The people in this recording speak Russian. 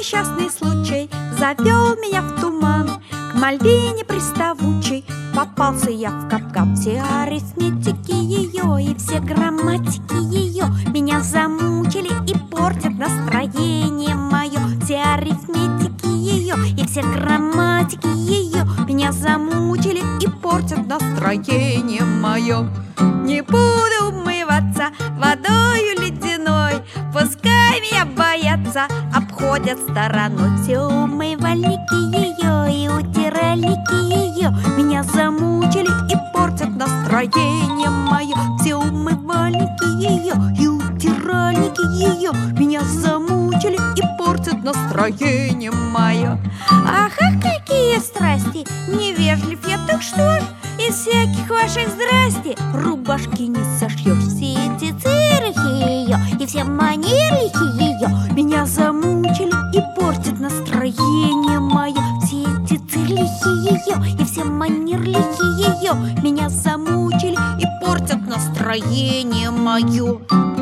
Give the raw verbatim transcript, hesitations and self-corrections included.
несчастный случай завел меня в туман. К Мальвине приставучей попался я в капкан. Все арифметики ее и все грамматики ее меня замучили и портят настроение мое. Все арифметики ее и все грамматики ее меня замучили и портят настроение мое. Не буду умываться водою ледяной, пускай меня боятся, обходят стороной. Все умывальники ее и утиральники ее меня замучили и портят настроение мое. Все умывальники ее и утиральники ее меня замучили и портят настроение мое. Ах, ах, какие страсти! Невежлив я, так что ж, из всяких ваших здрасти рубашки не сошьешь. Все эти цирихи ее и все манерлихи ее меня замучили и портят настроение мое. Все эти цирихи ее и все манерлихи ее меня замучили и портят настроение мое.